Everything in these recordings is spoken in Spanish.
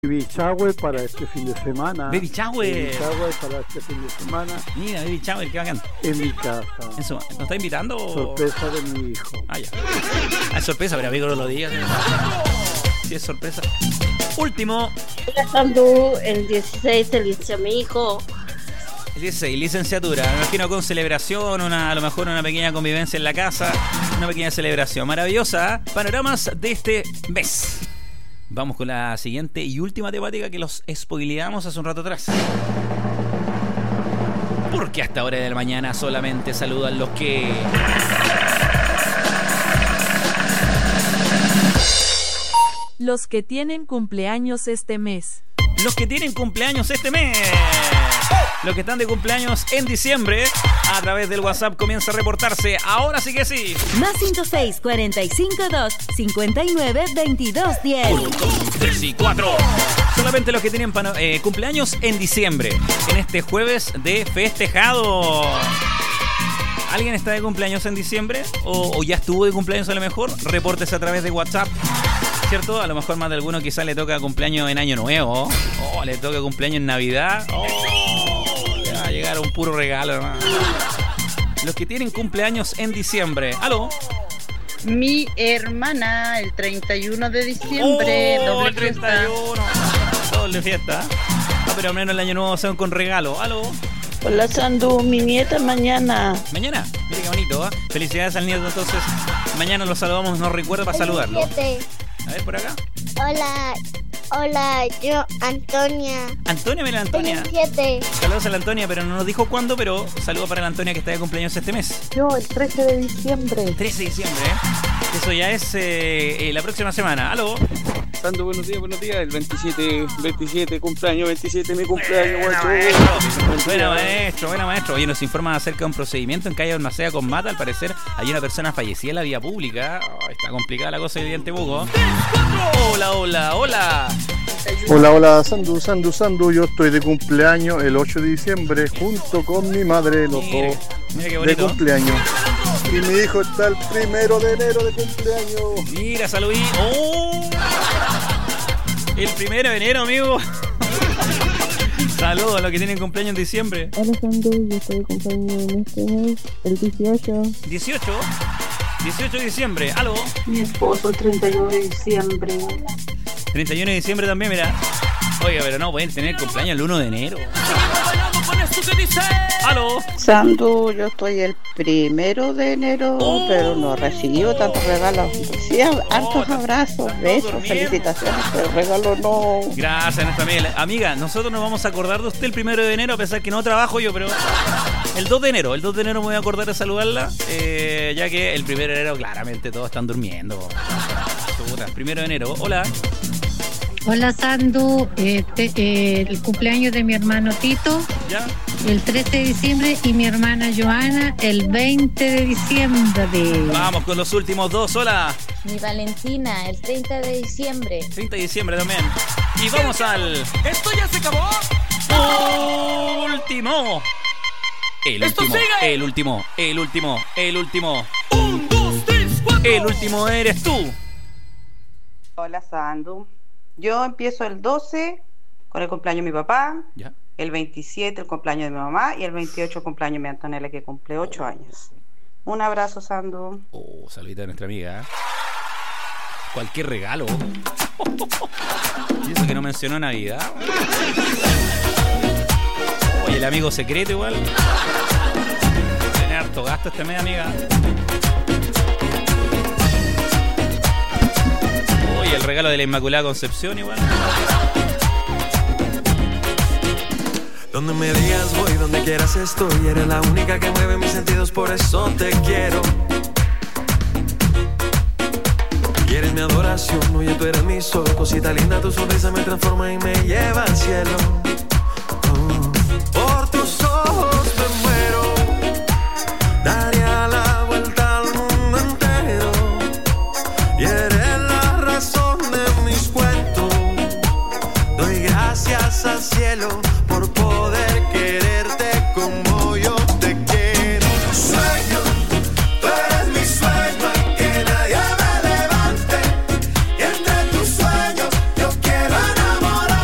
Baby shower para este fin de semana. Baby shower. Baby shower para este fin de semana. Mira, baby shower, qué bacán. En mi casa. Eso, ¿nos está invitando? Sorpresa de mi hijo. Ah, ya. Ah, es sorpresa, pero amigo, no lo digas. Sí, es sorpresa. Último. Gastando el 16 se licenció mi hijo. El 16, licenciatura. Me imagino con celebración, a lo mejor una pequeña convivencia en la casa. Una pequeña celebración. Maravillosa. Panoramas de este mes. Vamos con la siguiente y última temática que los spoileamos hace un rato atrás. Porque hasta hora de la mañana solamente saludan los que... Los que tienen cumpleaños este mes. Los que tienen cumpleaños este mes. Los que están de cumpleaños en diciembre, a través del WhatsApp comienza a reportarse. Ahora sí que sí. Más 106 45 2 59 22 10. 1, 2, 3 y 4. Solamente los que tienen cumpleaños en diciembre. En este jueves de festejado. ¿Alguien está de cumpleaños en diciembre? ¿O ya estuvo de cumpleaños a lo mejor? Repórtese a través de WhatsApp. ¿Cierto? A lo mejor más de alguno quizás le toca cumpleaños en Año Nuevo. Le toca cumpleaños en Navidad. Le va a llegar un puro regalo, hermano. Los que tienen cumpleaños en diciembre. ¿Aló? Mi hermana, el 31 de diciembre, doble el 31. fiesta. Doble fiesta. Pero al menos el Año Nuevo sean con regalo. ¿Aló? Hola Sandu, mi nieta mañana. ¿Mañana? Mira qué bonito, ¿eh? Felicidades al nieto, entonces. Mañana lo saludamos, nos recuerda para saludarlo. A ver, por acá. Hola, yo, Antonia. Antonia, mira, Antonia. 27. Saludos a la Antonia, pero no nos dijo cuándo, pero saludos para la Antonia que está de cumpleaños este mes. Yo, el 13 de diciembre. 13 de diciembre, ¿eh? Eso ya es la próxima semana. ¿Aló? Santo, buenos días. El 27 cumpleaños, 27 mi cumpleaños, guacho. Buena maestro. Oye, nos informan acerca de un procedimiento en calle Balmaceda con Mata. Al parecer hay una persona fallecida en la vía pública. Está complicada la cosa de Diente Buco. Hola. Hola, Sandu. Yo estoy de cumpleaños el 8 de diciembre junto con mi madre, los dos de cumpleaños. Y mi hijo está el 1 de enero de cumpleaños. Mira, saludí. El 1 de enero, amigo. Saludos a los que tienen cumpleaños en diciembre. Hola Sandu, yo estoy de cumpleaños en este mes, el 18. 18 de diciembre. ¿Aló? Mi esposo el 31 de diciembre. 31 de diciembre también, mira. Oiga, pero no pueden tener cumpleaños el 1 de enero. ¿Aló? Sandu, yo estoy el 1 de enero, pero no recibió tantos regalos. Sí, hartos abrazos, besos, felicitaciones, pero regalos no. Gracias, nuestra amiga. Nosotros nos vamos a acordar de usted el 1 de enero, a pesar que no trabajo yo, pero el 2 de enero me voy a acordar de saludarla, ya que el 1 de enero claramente todos están durmiendo. Puta, 1 de enero, hola. Hola Sandu, el cumpleaños de mi hermano Tito, ¿ya? El 13 de diciembre y mi hermana Joana el 20 de diciembre. Vamos con los últimos dos, hola. Mi Valentina, el 30 de diciembre. 30 de diciembre también. Y vamos al... ¡Esto ya se acabó! Último. El último. 1, 2, 3, 4. El último eres tú. Hola Sandu. Yo empiezo el 12 con el cumpleaños de mi papá, ¿ya? El 27 el cumpleaños de mi mamá y el 28 el cumpleaños de mi Antonella que cumple 8 años. Un abrazo, Sandu. Saludita a nuestra amiga. Cualquier regalo. Y eso que no mencionó Navidad. Oye, el amigo secreto igual. Tiene harto gasto este mes, amiga. Oye, el regalo de la Inmaculada Concepción igual. Donde me digas voy, donde quieras estoy. Eres la única que mueve mis sentidos, por eso te quiero. Y eres mi adoración, oye, tú eres mi sol. Cosita linda, tu sonrisa me transforma y me lleva al cielo. Por tus ojos me muero. Daría la vuelta al mundo entero. Y eres la razón de mis cuentos. Doy gracias al cielo por poder quererte como yo te quiero. Sueño, tú eres mi sueño, que nadie me levante. Y entre tus sueños yo quiero enamorar.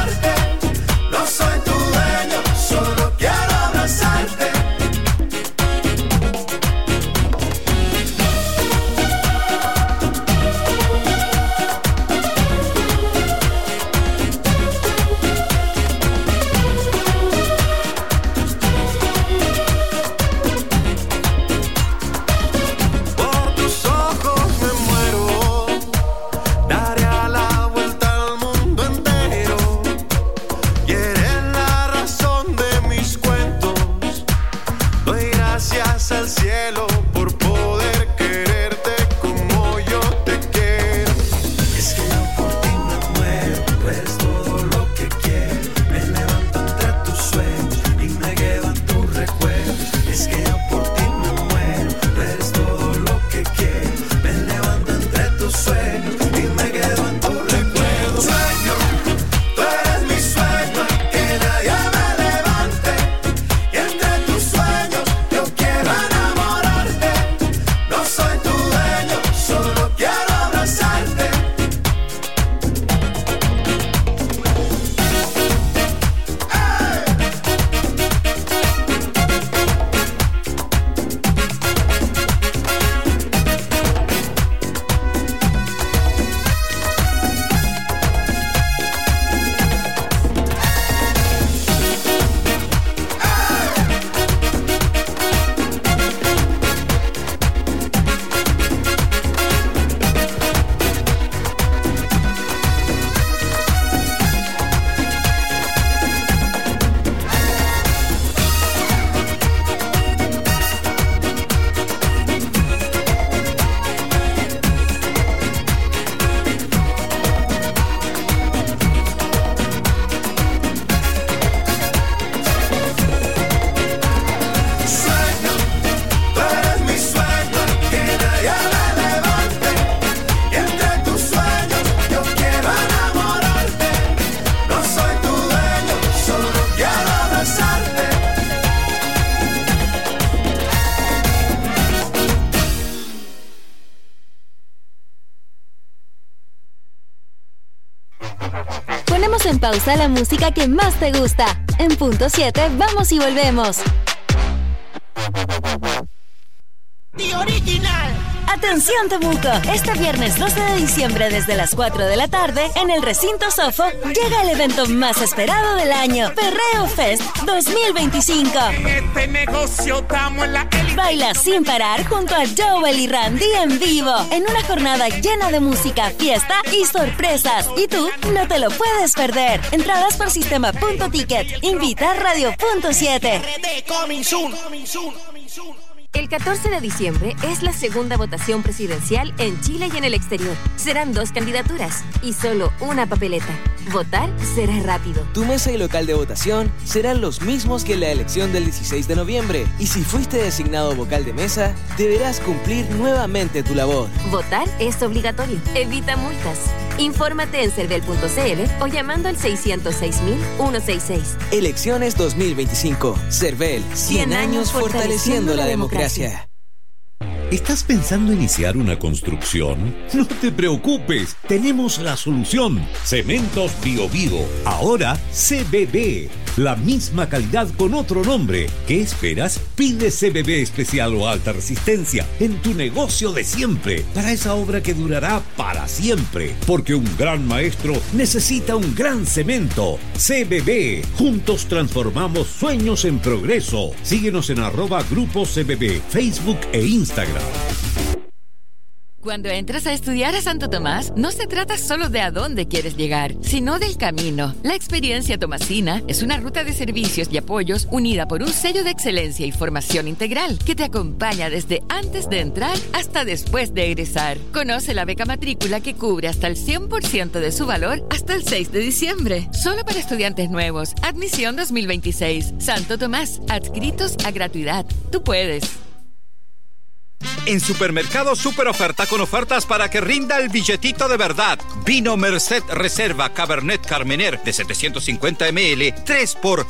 en pausa la música que más te gusta. En punto 7, vamos y volvemos. ¡The Original! Atención Temuco, este viernes 12 de diciembre desde las 4 de la tarde en el recinto Sofo llega el evento más esperado del año, Perreo Fest 2025. En este negocio estamos en la élite. Baila sin parar junto a Joel y Randy en vivo en una jornada llena de música, fiesta y sorpresas. Y tú no te lo puedes perder. Entradas por sistema.ticket. Invita Radio.7. El 14 de diciembre es la segunda votación presidencial en Chile y en el exterior. Serán 2 candidaturas y solo una papeleta. Votar será rápido. Tu mesa y local de votación serán los mismos que en la elección del 16 de noviembre. Y si fuiste designado vocal de mesa, deberás cumplir nuevamente tu labor. Votar es obligatorio. Evita multas. Infórmate en cervel.cl o llamando al 606.166. Elecciones 2025. Cervel, 100 años fortaleciendo la democracia. ¿Estás pensando iniciar una construcción? No te preocupes, tenemos la solución. Cementos Bio Bio, ahora CBB. La misma calidad con otro nombre. ¿Qué esperas? Pide CBB especial o alta resistencia en tu negocio de siempre, para esa obra que durará para siempre. Porque un gran maestro necesita un gran cemento. CBB, juntos transformamos sueños en progreso. Síguenos en @Grupo CBB, Facebook e Instagram. Cuando entras a estudiar a Santo Tomás, no se trata solo de a dónde quieres llegar, sino del camino. La experiencia tomasina es una ruta de servicios y apoyos unida por un sello de excelencia y formación integral que te acompaña desde antes de entrar hasta después de egresar. Conoce la beca matrícula que cubre hasta el 100% de su valor hasta el 6 de diciembre. Solo para estudiantes nuevos. Admisión 2026. Santo Tomás. Adscritos a gratuidad. Tú puedes. En Supermercado Super Oferta, con ofertas para que rinda el billetito de verdad. Vino Merced Reserva Cabernet Carmener de 750 ml, 3 por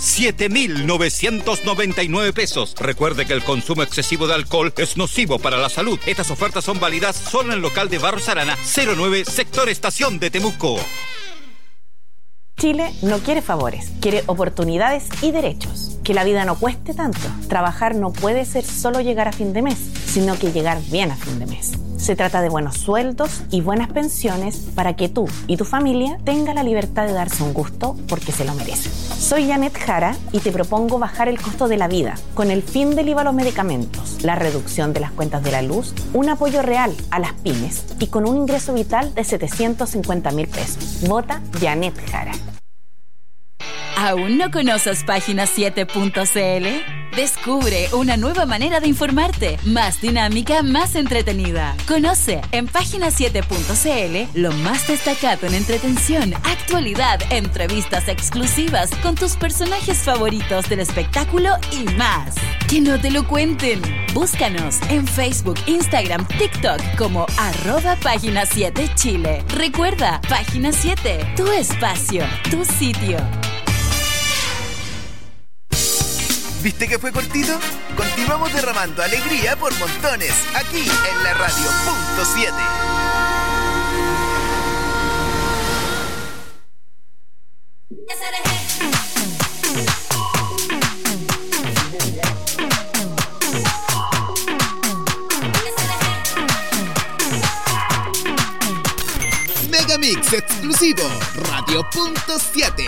7,999 pesos. Recuerde que el consumo excesivo de alcohol es nocivo para la salud. Estas ofertas son válidas solo en el local de Barros Arana, 09, sector Estación de Temuco. Chile no quiere favores, quiere oportunidades y derechos. Que la vida no cueste tanto. Trabajar no puede ser solo llegar a fin de mes, sino que llegar bien a fin de mes. Se trata de buenos sueldos y buenas pensiones para que tú y tu familia tengan la libertad de darse un gusto porque se lo merecen. Soy Janet Jara y te propongo bajar el costo de la vida con el fin del IVA a los medicamentos, la reducción de las cuentas de la luz, un apoyo real a las pymes y con un ingreso vital de 750.000 pesos. Vota Janet Jara. ¿Aún no conoces Página7.cl? Descubre una nueva manera de informarte, más dinámica, más entretenida. Conoce en Página7.cl lo más destacado en entretención, actualidad, entrevistas exclusivas con tus personajes favoritos del espectáculo y más. ¡Que no te lo cuenten! Búscanos en Facebook, Instagram, TikTok como @Página7Chile. Recuerda, Página 7, tu espacio, tu sitio. ¿Viste que fue cortito? Continuamos derramando alegría por montones, aquí en la Radio.7. Megamix exclusivo, Radio.7.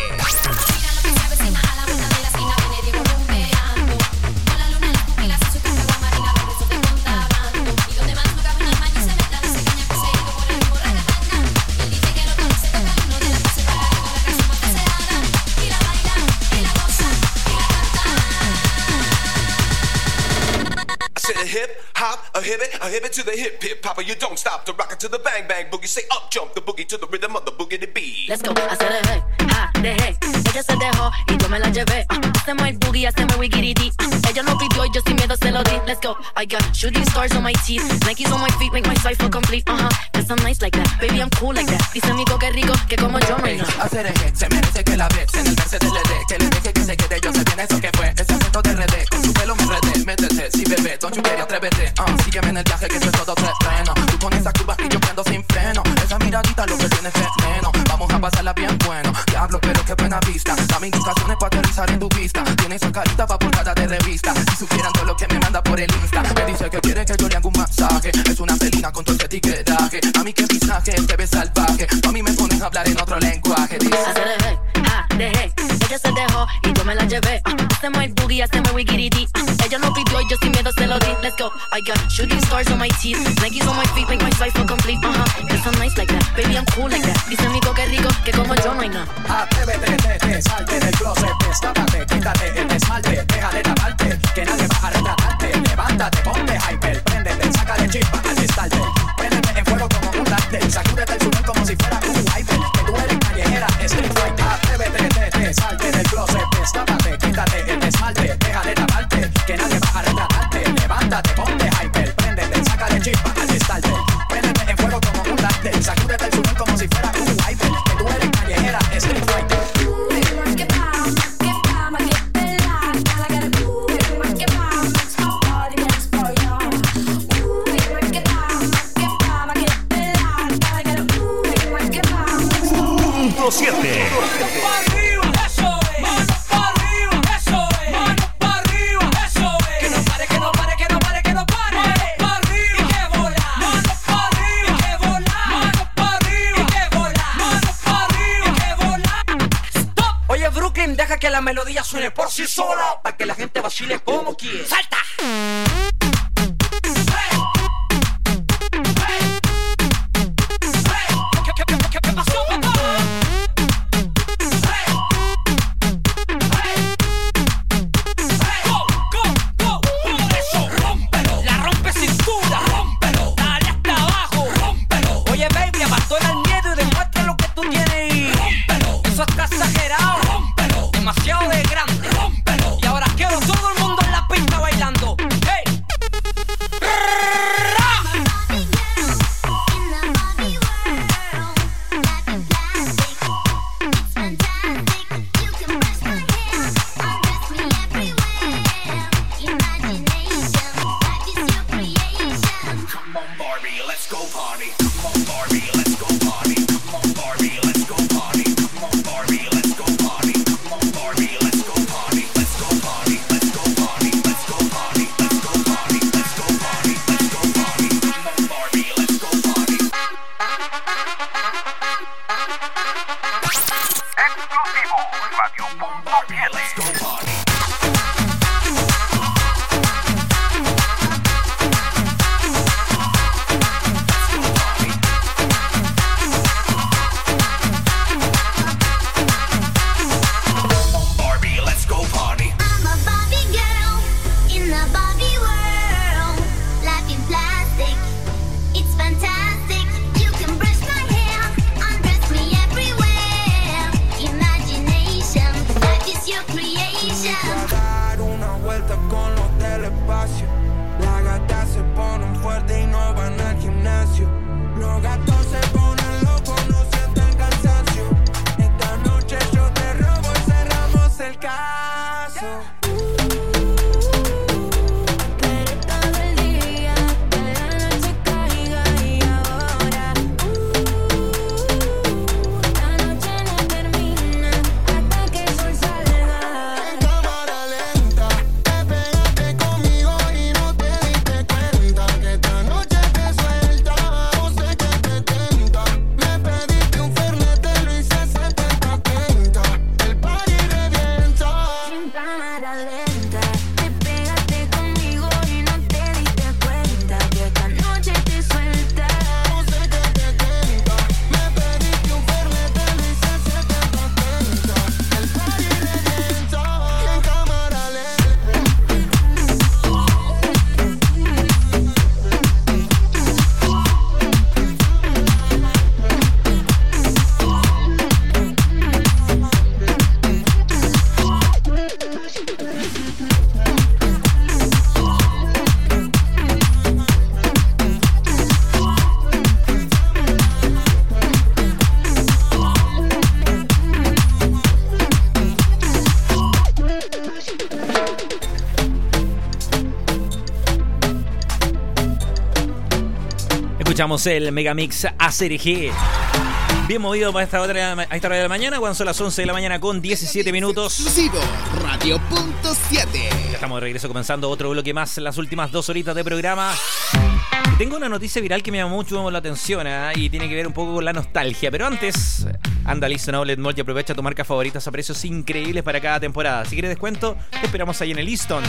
A hip it to the hip hip hopper. You don't stop to rock it to the bang bang boogie. Say up jump the boogie to the rhythm of the boogie to beat. Let's go, hacer el hey, dejé. Ella se dejó y yo me la llevé. Hacemos el boogie, hacemos wiggy-dee. Ella no pidió y yo sin miedo se lo di. Let's go, I got shooting stars on my teeth, Nikes on my feet, make my cipher complete. Cause I'm nice like that, baby I'm cool like that. Dice mi que rico, que como yo no hay nada. Hacer el hit, se merece que la ves en el verse del LD. Que le deje que se quede, yo sé bien eso que fue. Ese acento de RD, con su pelo me enredé. Métete, si bebé, don't you quería atrévete. Sígueme en el viaje que esto es todo terreno. Tú con esa curva y yo prendo sin freno. Esa miradita lo que tiene veneno. Vamos a pasarla bien bueno. Diablo, pero qué buena vista. Dame indicaciones para aterrizar en tu pista. Tiene esa carita pa' portada de revista. Si supieran todo lo que me manda por el Insta. Me dice que quiere que yo le haga un masaje. Es una felina con todo ese etiquetaje. A mí que pisaje, te ves salvaje. A mí me pones a hablar en otro lenguaje. Dice dejé, ella se dejó y yo me la llevé. Hacemos el boogie, hacemos wigirity. Ella no pidió y yo sin miedo se lo di. Let's go. I got shooting stars on my teeth, Nikes on my feet, make my life feel complete. You're so nice like that, baby I'm cool like that. Dice amigo que rico, que como yo no hay nada. Atrévete, salte del closet, destápate, quítate el esmalte, deja de taparte, que nadie va a retratarte. Levántate, ponte hyper, préndete, sácale chispa al starter. Préndete en fuego como un láser, sacúdete el sudor como si fuera un wiper. Que tú eres callejera, street fighter. Atrévete, salte del closet, destápate, quítate el esmalte, deja de taparte, que nadie va a retratarte. Levántate, ponte hyper, préndete, sácale chispa al starter. Préndete en fuego como un láser, sacúdete el sudor como si fuera un wiper. Que tú eres callejera, street fighter. Punto 7. Deja que la melodía suene por sí sola, para que la gente vacile como quiere. ¡Salta! Demasiado de grande. Y ahora quiero todo el mundo en la pista bailando. ¡Hey! Escuchamos el Megamix ACRG Bien movido para esta hora de la mañana, cuando son las 11 de la mañana con 17 minutos. Exclusivo, Radio.7. Ya estamos de regreso comenzando otro bloque más, las últimas 2 horitas de programa. Tengo una noticia viral que me llamó mucho la atención y tiene que ver un poco con la nostalgia. Pero antes, anda a Liston Outlet Mall y aprovecha tu marca favoritas a precios increíbles para cada temporada. Si quieres descuento, te esperamos ahí en el Liston.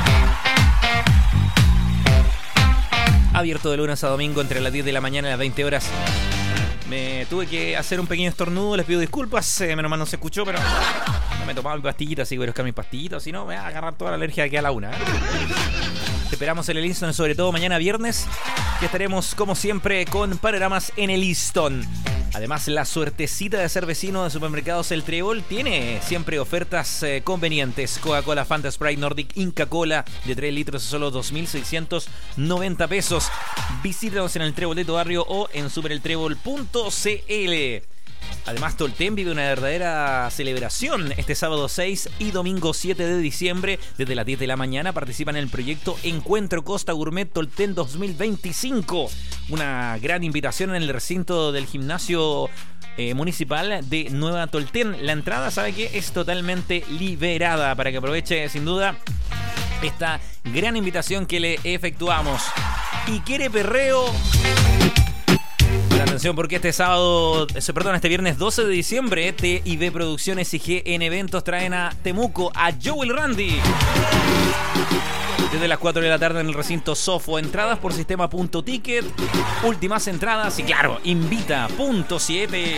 Abierto de lunes a domingo entre las 10 de la mañana y las 20 horas. Me tuve que hacer un pequeño estornudo, les pido disculpas, menos mal no se escuchó, pero no me tomaba mi pastillita, así que voy a buscar mis pastillitas, si no me va a agarrar toda la alergia de aquí a la 1. Te esperamos en el Liston, sobre todo mañana viernes, que estaremos como siempre con panoramas en el Liston. Además, la suertecita de ser vecino de Supermercados El Trébol tiene siempre ofertas convenientes. Coca-Cola, Fanta, Sprite, Nordic, Inca Cola de 3 litros a solo 2.690 pesos. Visítanos en el Trébol de tu barrio o en supereltrébol.cl. Además, Tolten vive una verdadera celebración este sábado 6 y domingo 7 de diciembre. Desde las 10 de la mañana participan en el proyecto Encuentro Costa Gourmet Tolten 2025. Una gran invitación en el recinto del gimnasio municipal de Nueva Tolten. La entrada, ¿sabe qué? Es totalmente liberada para que aproveche sin duda esta gran invitación que le efectuamos. Y quiere perreo. Atención porque este viernes 12 de diciembre TIB Producciones y GN Eventos traen a Temuco a Joe el Randy. Desde las 4 de la tarde en el recinto Sofo. Entradas por sistema.ticket. Últimas entradas y claro, invita.7.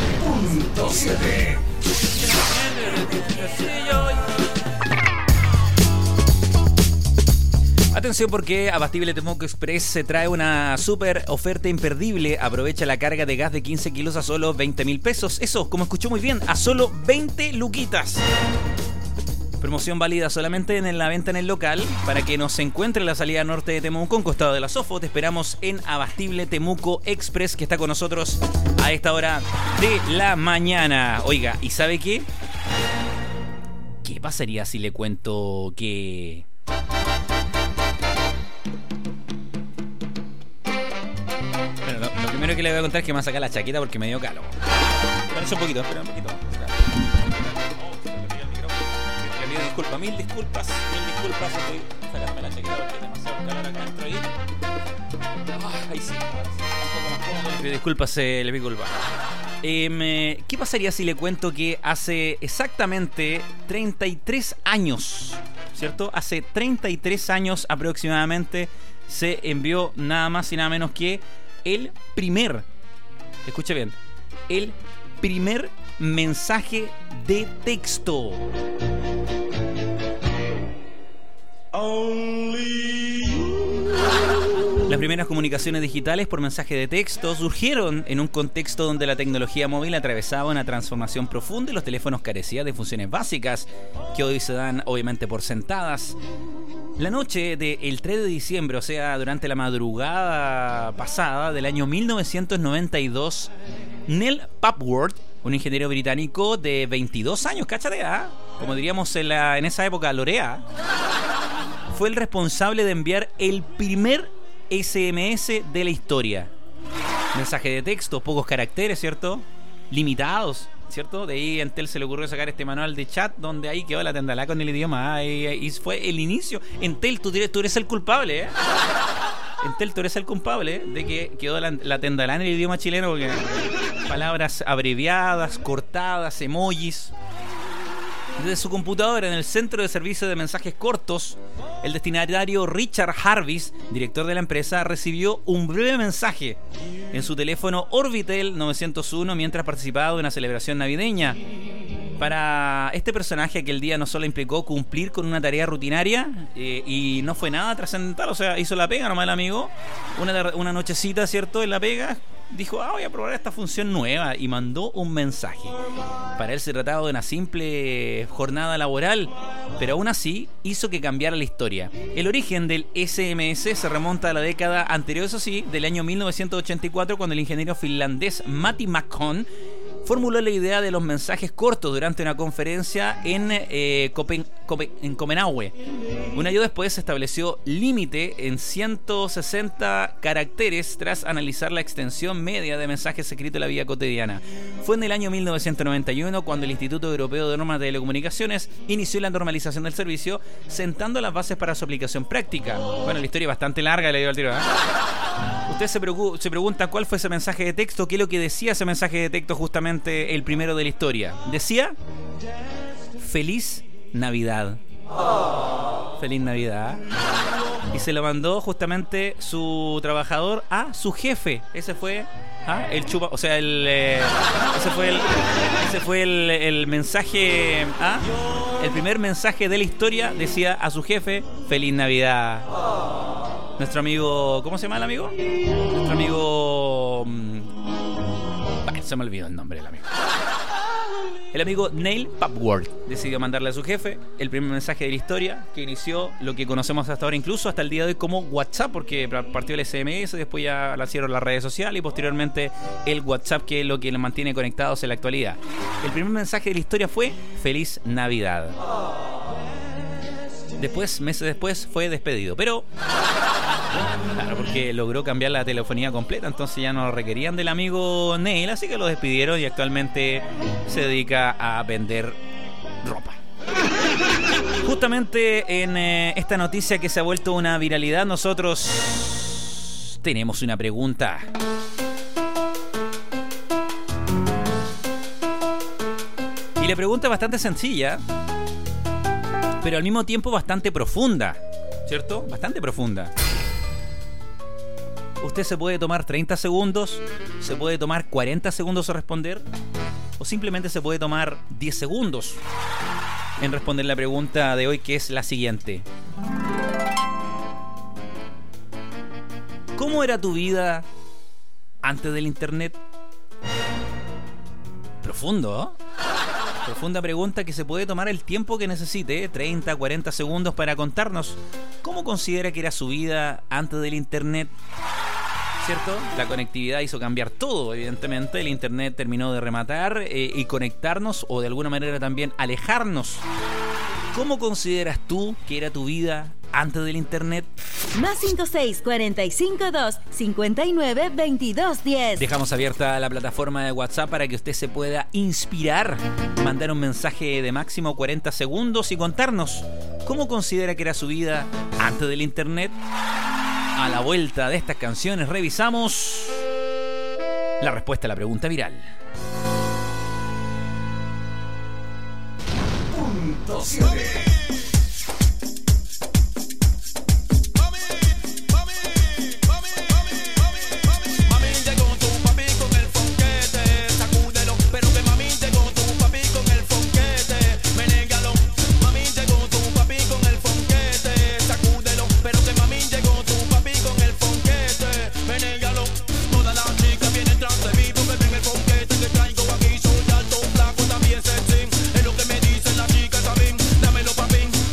Atención porque Abastible Temuco Express se trae una súper oferta imperdible. Aprovecha la carga de gas de 15 kilos a solo 20.000 pesos. Eso, como escuchó muy bien, a solo 20 luquitas. Promoción válida solamente en la venta en el local. Para que nos encuentre en la salida norte de Temuco, en costado de la Sofo. Te esperamos en Abastible Temuco Express, que está con nosotros a esta hora de la mañana. Oiga, ¿y sabe qué? ¿Qué pasaría si le cuento que... Lo primero que le voy a contar es que me va a sacar la chaqueta porque me dio calor. Espera un poquito. Le pido disculpas, mil disculpas. Estoy sacándome la chaqueta porque hay demasiado calor acá dentro ahí. Ahí sí, un poco más cómodo. Le pido disculpas, ¿Qué pasaría si le cuento que hace exactamente 33 años, ¿cierto? Hace 33 años aproximadamente se envió nada más y nada menos que el primer mensaje de texto. Las primeras comunicaciones digitales por mensaje de texto surgieron en un contexto donde la tecnología móvil atravesaba una transformación profunda y los teléfonos carecían de funciones básicas que hoy se dan obviamente por sentadas. La noche del 3 de diciembre, o sea, durante la madrugada pasada del año 1992, Neil Papworth, un ingeniero británico de 22 años, cáchate, como diríamos en esa época, Lorea, fue el responsable de enviar el primer SMS de la historia. Mensaje de texto, pocos caracteres, ¿cierto? Limitados, ¿cierto? De ahí a Entel se le ocurrió sacar este manual de chat donde ahí quedó la tendalá con el idioma. Y fue el inicio. Entel, tú eres el culpable, Entel, tú eres el culpable de que quedó la tendalá en el idioma chileno, porque palabras abreviadas, cortadas, emojis. Desde su computadora en el centro de servicio de mensajes cortos, el destinatario Richard Jarvis, director de la empresa, recibió un breve mensaje en su teléfono Orbitel 901 mientras participaba de una celebración navideña. Para este personaje, aquel día no solo implicó cumplir con una tarea rutinaria y no fue nada trascendental, o sea, hizo la pega nomás el amigo, una nochecita, ¿cierto?, en la pega. Dijo, voy a probar esta función nueva y mandó un mensaje. Para él se trataba de una simple jornada laboral, pero aún así hizo que cambiara la historia. El origen del SMS se remonta a la década anterior, eso sí, del año 1984, cuando el ingeniero finlandés Matti Makon formuló la idea de los mensajes cortos durante una conferencia en Copenhague. Un año después se estableció límite en 160 caracteres tras analizar la extensión media de mensajes escritos en la vida cotidiana. Fue en el año 1991 cuando el Instituto Europeo de Normas de Telecomunicaciones inició la normalización del servicio, sentando las bases para su aplicación práctica. Bueno, la historia es bastante larga, le digo al tiro, ¿eh? Usted se pregunta cuál fue ese mensaje de texto, qué es lo que decía ese mensaje de texto, justamente el primero de la historia. Decía: Feliz Navidad. Feliz Navidad. Y se lo mandó justamente su trabajador a su jefe. Ese fue el chupa, o sea, ese fue el mensaje, el primer mensaje de la historia. Decía a su jefe: Feliz Navidad. Nuestro amigo, ¿cómo se llama el amigo? Nuestro amigo, se me olvidó el nombre del amigo. El amigo Neil Papworth decidió mandarle a su jefe el primer mensaje de la historia, que inició lo que conocemos hasta ahora, incluso hasta el día de hoy, como WhatsApp, porque partió el SMS, después ya la hicieron las redes sociales y posteriormente el WhatsApp, que es lo que los mantiene conectados en la actualidad. El primer mensaje de la historia fue Feliz Navidad. Después, meses después, fue despedido, pero claro, porque logró cambiar la telefonía completa, entonces ya no requerían del amigo Neil, así que lo despidieron y actualmente se dedica a vender ropa. Justamente en esta noticia que se ha vuelto una viralidad, nosotros tenemos una pregunta. Y la pregunta es bastante sencilla, pero al mismo tiempo bastante profunda, ¿cierto? Bastante profunda. Usted se puede tomar 30 segundos, se puede tomar 40 segundos a responder, o simplemente se puede tomar 10 segundos en responder la pregunta de hoy, que es la siguiente. ¿Cómo era tu vida antes del internet? Profundo, ¿eh? Profunda pregunta que se puede tomar el tiempo que necesite, 30, 40 segundos, para contarnos cómo considera que era su vida antes del internet, ¿cierto? La conectividad hizo cambiar todo, evidentemente. El internet terminó de rematar y conectarnos, o de alguna manera también alejarnos. ¿Cómo consideras tú que era tu vida antes del internet? Más 56452592210. Dejamos abierta la plataforma de WhatsApp para que usted se pueda inspirar, mandar un mensaje de máximo 40 segundos y contarnos cómo considera que era su vida antes del internet. A la vuelta de estas canciones revisamos la respuesta a la pregunta viral. Puntuaciones. Dámelo, papi.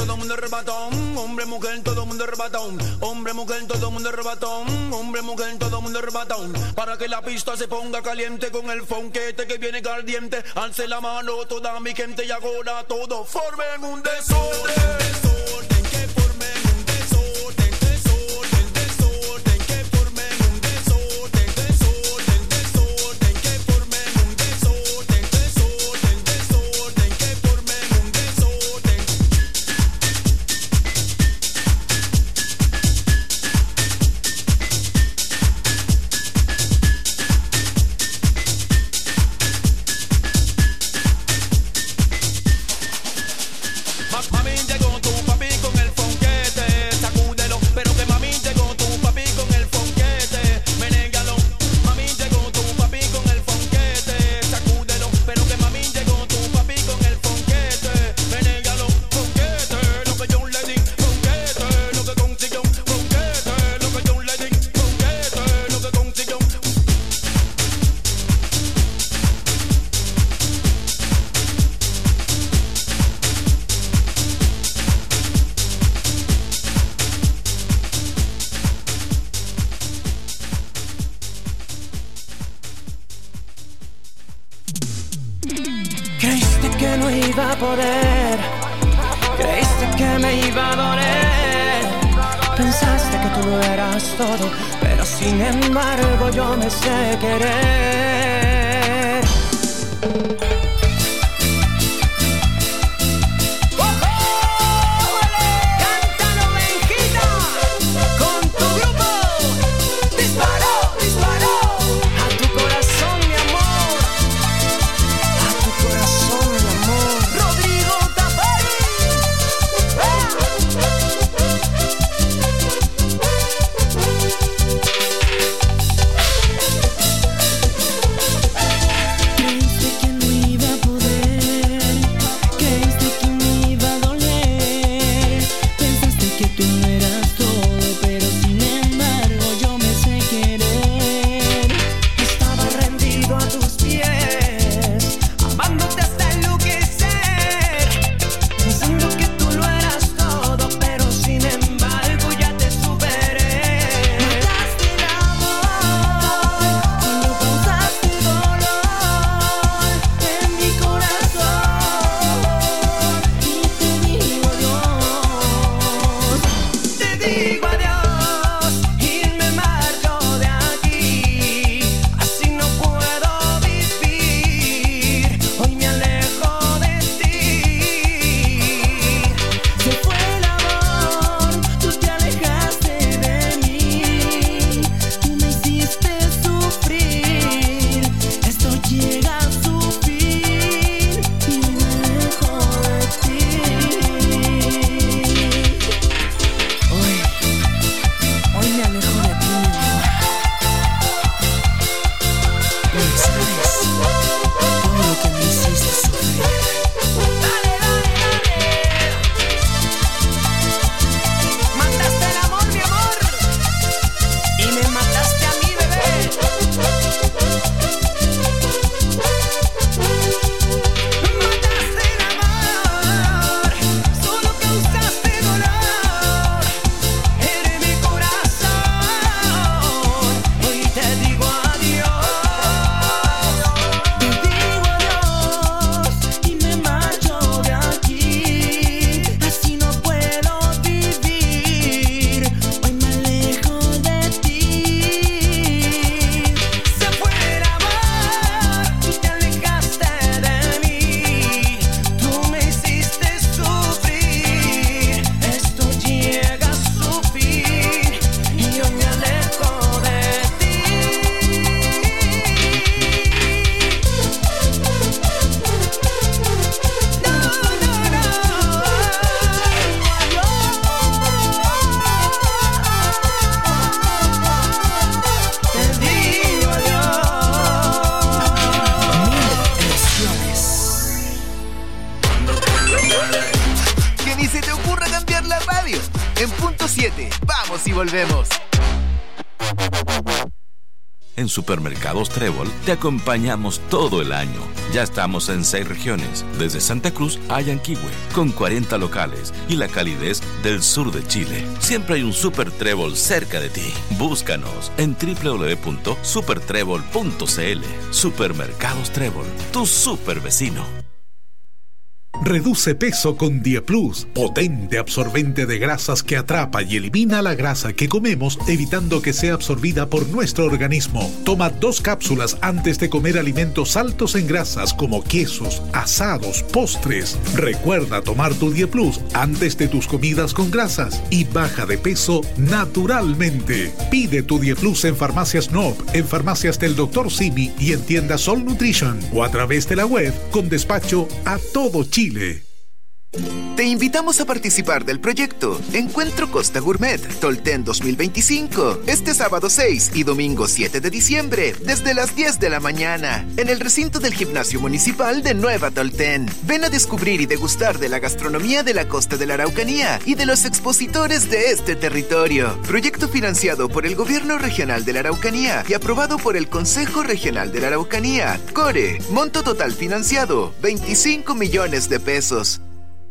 todo el mundo arrebatón. Hombre, mujer, todo el mundo arrebatón. Hombre, mujer, todo el mundo arrebatón. Hombre, mujer, todo el mundo arrebatón. Para que la pista se ponga caliente con el fonquete que viene caliente. Alce la mano toda mi gente y ahora todos formen un desorden. En punto 7, vamos y volvemos. En Supermercados Trébol te acompañamos todo el año. Ya estamos en 6 regiones, desde Santa Cruz a Yanquihue, con 40 locales y la calidez del sur de Chile. Siempre hay un Super Trébol cerca de ti. Búscanos en www.supertrébol.cl. Supermercados Trébol, tu super vecino. Reduce peso con Dieplus, potente absorbente de grasas que atrapa y elimina la grasa que comemos, evitando que sea absorbida por nuestro organismo. Toma 2 cápsulas antes de comer alimentos altos en grasas como quesos, asados, postres. Recuerda tomar tu Dieplus antes de tus comidas con grasas y baja de peso naturalmente. Pide tu Dieplus en Farmacias Noop, en farmacias del Dr. Simi y en tiendas Sol Nutrition o a través de la web con despacho a todo Chile. Te invitamos a participar del proyecto Encuentro Costa Gourmet Tolten 2025 este sábado 6 y domingo 7 de diciembre desde las 10 de la mañana en el recinto del Gimnasio Municipal de Nueva Tolten. Ven a descubrir y degustar de la gastronomía de la costa de la Araucanía y de los expositores de este territorio. Proyecto financiado por el Gobierno Regional de la Araucanía y aprobado por el Consejo Regional de la Araucanía. CORE, monto total financiado 25 millones de pesos.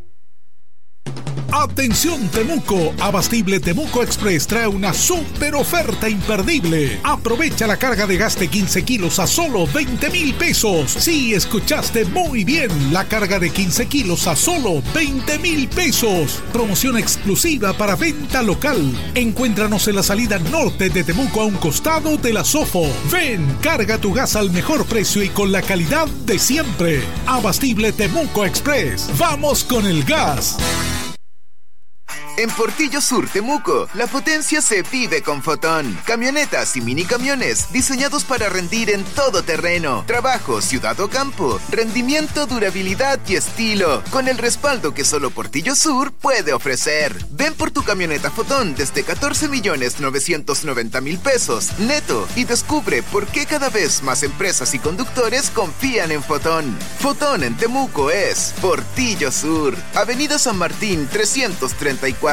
¡Atención Temuco! Abastible Temuco Express trae una super oferta imperdible. Aprovecha la carga de gas de 15 kilos a solo 20,000 pesos. Sí, escuchaste muy bien. La carga de 15 kilos a solo 20,000 pesos. Promoción exclusiva para venta local. Encuéntranos en la salida norte de Temuco a un costado de la Sofo. Ven, carga tu gas al mejor precio y con la calidad de siempre. Abastible Temuco Express. ¡Vamos con el gas! En Portillo Sur, Temuco, la potencia se vive con Fotón. Camionetas y minicamiones diseñados para rendir en todo terreno. Trabajo, ciudad o campo. Rendimiento, durabilidad y estilo. Con el respaldo que solo Portillo Sur puede ofrecer. Ven por tu camioneta Fotón desde 14,990,000 pesos neto y descubre por qué cada vez más empresas y conductores confían en Fotón. Fotón en Temuco es Portillo Sur, Avenida San Martín 334.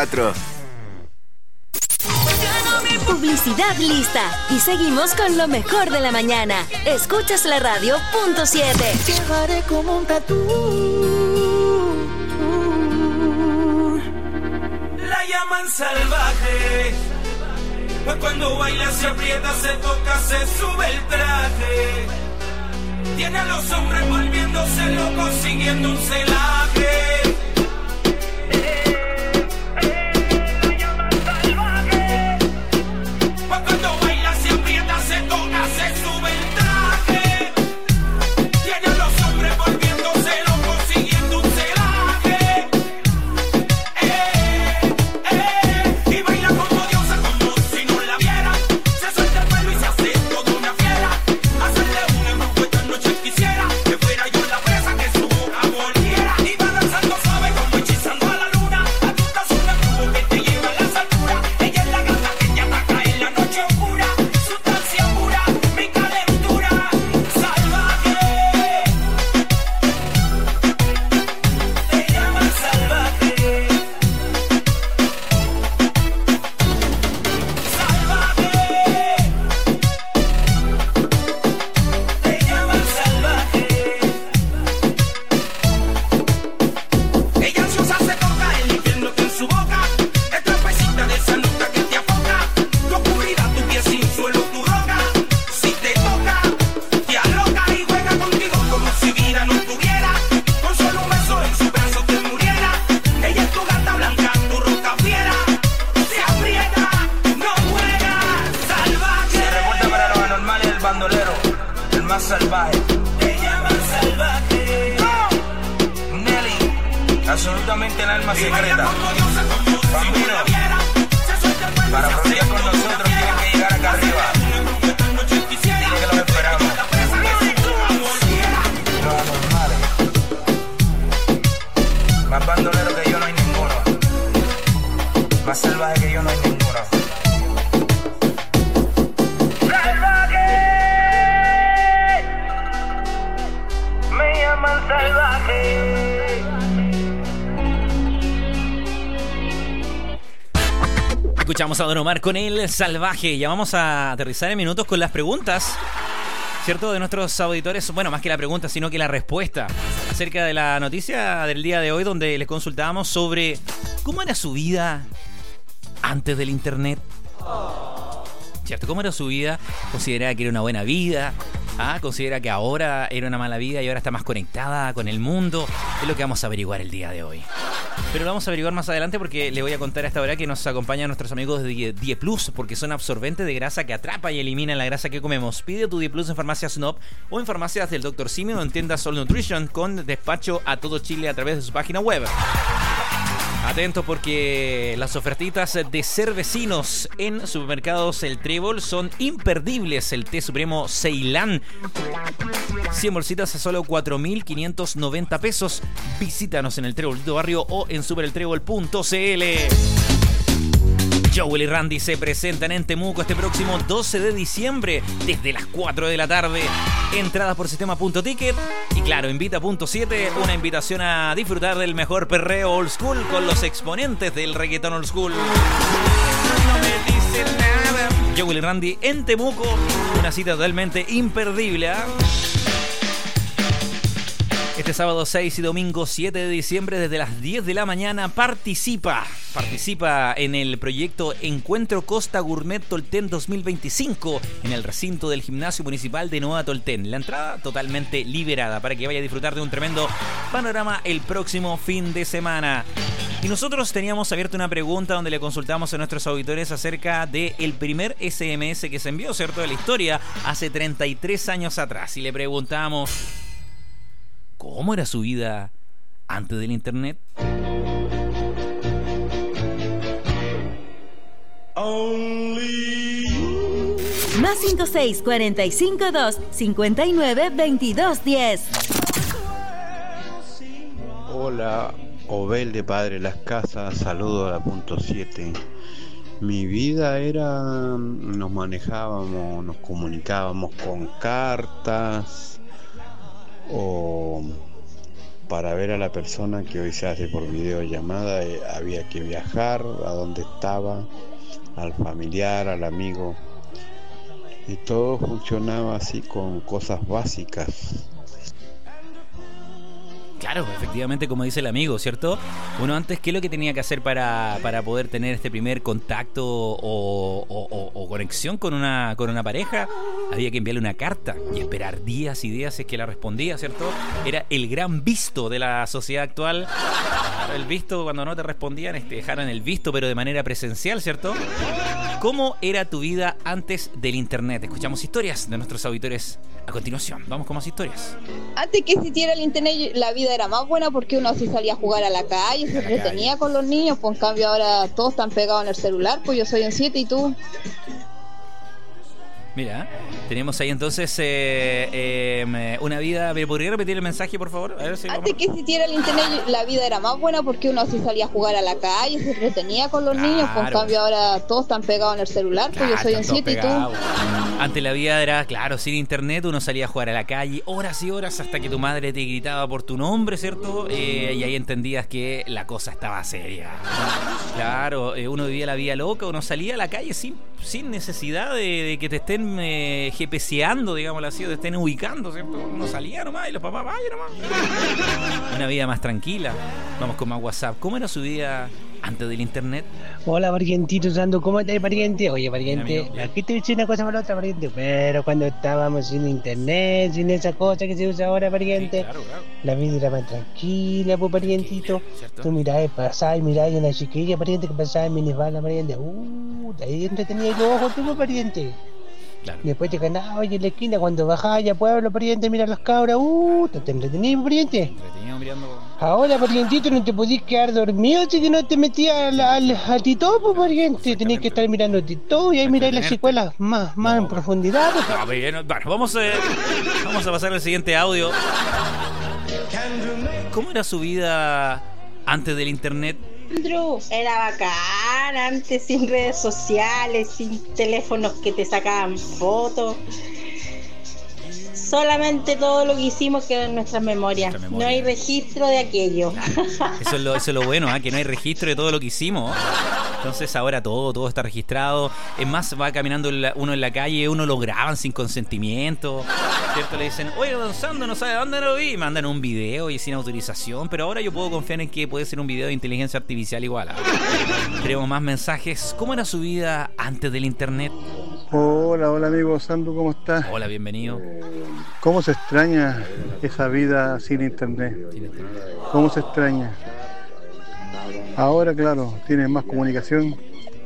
Publicidad lista. Y seguimos con lo mejor de la mañana. Escuchas la radio .7. Llevaré como un tatú. La llaman salvaje. Pues cuando baila se aprieta, se toca, se sube el traje. Tiene a los hombres volviéndose locos, siguiendo un celaje. Absolutamente el alma secreta. Bambino, para frontear con nosotros tienen que llegar acá arriba. Dile que los esperamos. Los anormales. Más bandolero que yo no hay ninguno. Más salvaje que yo no hay ninguno. ¡Salvaje! Me llaman salvaje. Escuchamos a Don Omar con El Salvaje. Ya vamos a aterrizar en minutos con las preguntas, ¿cierto? De nuestros auditores. Bueno, más que la pregunta, sino que la respuesta acerca de la noticia del día de hoy, donde les consultábamos sobre cómo era su vida antes del internet. ¿Cierto? ¿Cómo era su vida? ¿Consideraba que era una buena vida? ¿Considera que ahora era una mala vida y ahora está más conectada con el mundo? Es lo que vamos a averiguar el día de hoy. Pero lo vamos a averiguar más adelante porque le voy a contar a esta hora que nos acompañan nuestros amigos de Die Plus, porque son absorbentes de grasa que atrapa y elimina la grasa que comemos. Pide tu Die Plus en farmacias Snob o en farmacias del Dr. Simi o en tiendas Sol Nutrition con despacho a todo Chile a través de su página web. Atentos porque las ofertitas de Cervecinos en supermercados El Trébol son imperdibles. El té supremo Ceilán, 100 bolsitas a solo 4.590 pesos. Visítanos en el Trébol Barrio o en supereltrébol.cl. Joel y Randy se presentan en Temuco este próximo 12 de diciembre desde las 4 de la tarde. Entradas por sistema.ticket y claro, invita.7, una invitación a disfrutar del mejor perreo old school con los exponentes del reggaetón old school. No me dicen nada. Joel y Randy en Temuco, una cita totalmente imperdible, ¿eh? Este sábado 6 y domingo 7 de diciembre desde las 10 de la mañana participa en el proyecto Encuentro Costa Gourmet Tolten 2025 en el recinto del Gimnasio Municipal de Nueva Tolten. La entrada totalmente liberada para que vaya a disfrutar de un tremendo panorama el próximo fin de semana. Y nosotros teníamos abierta una pregunta donde le consultamos a nuestros auditores acerca del primer SMS que se envió, ¿cierto?, de la historia hace 33 años atrás. Y le preguntamos: ¿cómo era su vida antes del internet? Más 56 45 2 59 22 10. Hola, Obel de Padre Las Casas, saludo a la punto 7. Mi vida era, nos manejábamos, nos comunicábamos con cartas o para ver a la persona que hoy se hace por videollamada, había que viajar a donde estaba, al familiar, al amigo, y todo funcionaba así con cosas básicas. Claro, efectivamente, como dice el amigo, ¿cierto? Uno antes, ¿qué es lo que tenía que hacer para poder tener este primer contacto o conexión con una pareja? Había que enviarle una carta y esperar días y días es que la respondía, ¿cierto? Era el gran visto de la sociedad actual. El visto, cuando no te respondían, dejaron el visto, pero de manera presencial, ¿cierto? ¿Cómo era tu vida antes del internet? Escuchamos historias de nuestros auditores a continuación. Vamos con más historias. Antes que existiera el internet, la vida era más buena porque uno así salía a jugar a la calle, se entretenía con los niños. Pues en cambio ahora todos están pegados en el celular. Pues yo soy en 7 y tú. Mira, tenemos ahí entonces una vida. ¿Me podría repetir el mensaje, por favor? A ver si antes que existiera el internet, la vida era más buena porque uno así salía a jugar a la calle, se entretenía con los niños. Pues en cambio ahora todos están pegados en el celular. Pues yo soy en 7 y tú. Antes la vida era, claro, sin internet, uno salía a jugar a la calle horas y horas hasta que tu madre te gritaba por tu nombre, ¿cierto? Y ahí entendías que la cosa estaba seria. Claro, uno vivía la vida loca, uno salía a la calle sin necesidad de que te estén GPCeando, digámoslo así, o te estén ubicando, ¿cierto? Uno salía nomás y los papás vayan nomás. Una vida más tranquila. Vamos con más WhatsApp. ¿Cómo era su vida antes del internet? Hola, parientito, ¿cómo estás, pariente? Oye, pariente, aquí te dice una cosa para la otra, pariente, pero cuando estábamos sin internet, sin esa cosa que se usa ahora, pariente, sí, claro. La vida era más tranquila, pues, parientito. Tú mirabas, pasabas, mirabas a una chiquilla, pariente, que pasaba en minifalda, pariente, ahí entretenías los ojos, tú, pariente. Claro. Después te ganabas en la esquina cuando bajabas a pueblo, pariente, mira las cabras, te entretenías, pariente. Ahora, parientito, no te podías quedar dormido si que no te metías al titopo, pariente. Tenías que estar mirando el titopo y ahí miráis las secuelas más en profundidad. Bueno, vamos a pasar al siguiente audio. ¿Cómo era su vida antes del internet? Era bacán antes, sin redes sociales, sin teléfonos que te sacaban fotos. Solamente todo lo que hicimos quedó en nuestras memorias. No hay registro de aquello. Eso es lo bueno, que no hay registro de todo lo que hicimos. Entonces ahora todo está registrado. Es más, va caminando uno en la calle, uno lo graban sin consentimiento, ¿cierto? Le dicen, oye, don Sando, no sabe dónde lo vi, y mandan un video y sin autorización. Pero ahora yo puedo confiar en que puede ser un video de inteligencia artificial igual. Tenemos más mensajes. ¿Cómo era su vida antes del internet? Hola amigo Sando, ¿cómo estás? Hola, bienvenido. ¿Cómo se extraña esa vida sin internet? ¿Cómo se extraña? Ahora, claro, tienes más comunicación.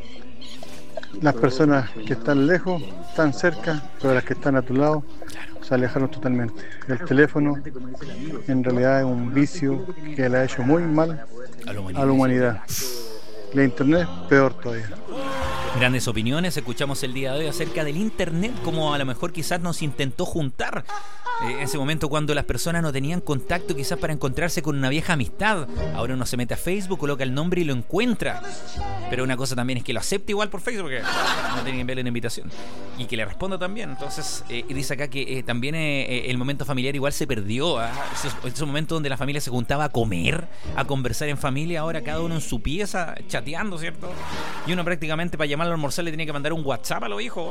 Las personas que están lejos, están cerca, pero las que están a tu lado se alejaron totalmente. El teléfono en realidad es un vicio que le ha hecho muy mal a la humanidad. La internet, peor todavía. Grandes opiniones escuchamos el día de hoy acerca del internet, como a lo mejor quizás nos intentó juntar en ese momento cuando las personas no tenían contacto, quizás para encontrarse con una vieja amistad. Ahora uno se mete a Facebook, coloca el nombre y lo encuentra. Pero una cosa también es que lo acepte igual por Facebook, porque no tiene que enviarle una invitación, y que le responda también. Entonces dice acá que también el momento familiar igual se perdió. Esos momentos donde la familia se juntaba a comer, a conversar en familia, ahora cada uno en su pieza chateando, ¿cierto? Y uno prácticamente para llamarlo a almorzar le tiene que mandar un WhatsApp a los hijos.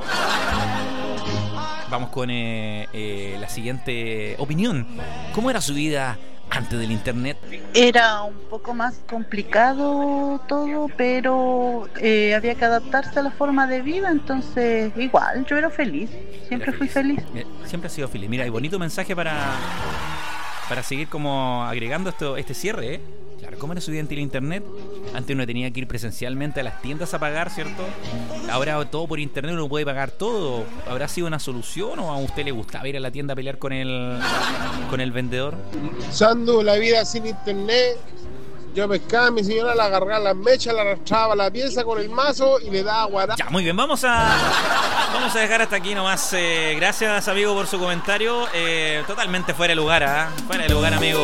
Vamos con la siguiente opinión. ¿Cómo era su vida antes del internet? Era un poco más complicado todo, pero había que adaptarse a la forma de vida, entonces igual, yo era feliz, siempre fui feliz. Siempre ha sido feliz. Mira, hay bonito mensaje para seguir como agregando este cierre, ¿eh? Claro, ¿cómo era su vida antes del internet? Antes uno tenía que ir presencialmente a las tiendas a pagar, ¿cierto? Ahora todo por internet uno puede pagar todo. ¿Habrá sido una solución o a usted le gustaba ir a la tienda a pelear con el vendedor? Sando, la vida sin internet, yo pescaba a mi señora, la agarraba las mechas, la arrastraba la pieza con el mazo y le daba guará. Ya, muy bien, vamos a dejar hasta aquí nomás. Gracias, amigo, por su comentario. Totalmente fuera de lugar, ¿eh? Fuera de lugar, amigo.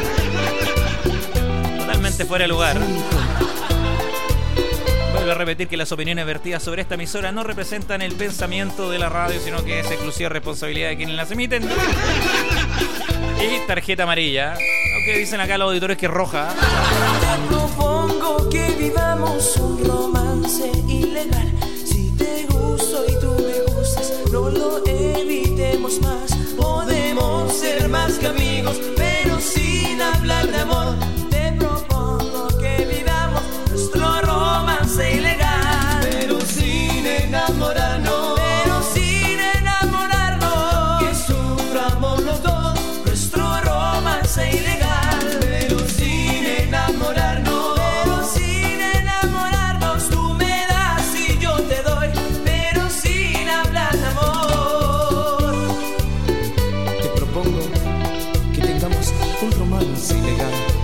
Totalmente fuera de lugar. Vuelvo a repetir que las opiniones vertidas sobre esta emisora no representan el pensamiento de la radio, sino que es exclusiva responsabilidad de quienes las emiten. Y tarjeta amarilla, aunque dicen acá los auditores que es roja. Te propongo que vivamos un romance ilegal. Si te gusto y tú me gustas, no lo evitemos más. Podemos ser más que amigos, pero sin hablar de amor. Te propongo que vivamos nuestro romance ilegal, pero sin enamorarnos. Pero sin enamorarnos. Que suframos los dos nuestro romance ilegal, pero sin enamorarnos. Pero sin enamorarnos. Tú me das y yo te doy, pero sin hablar de amor. Te propongo que tengamos un romance ilegal,